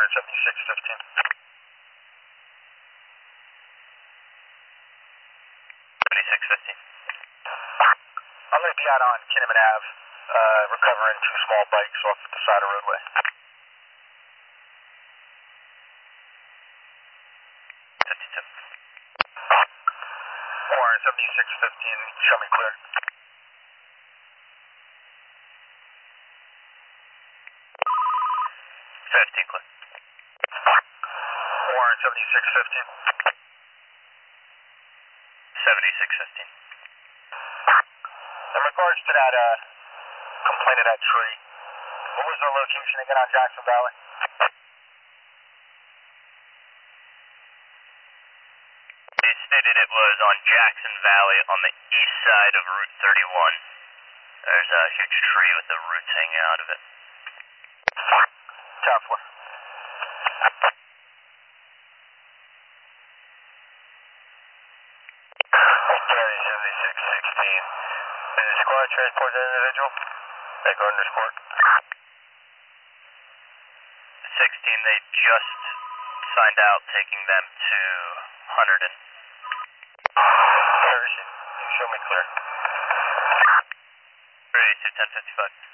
7615. I'm going to be out on Kinnaman Ave, recovering two small bikes off the side of the roadway. 52. 7615, show me clear. 15 clear. 7615. 7615. In regards to that complaint of that tree, what was the location again on Jackson Valley? They stated it was on Jackson Valley on the east side of Route 31. There's a huge tree with the roots hanging out of it. Town 4. Gary 7616. Is the squad transport the individual? Echo underscore. 16, they just signed out taking them to Hunterdon. Harrison, you show me clear. 382 1055.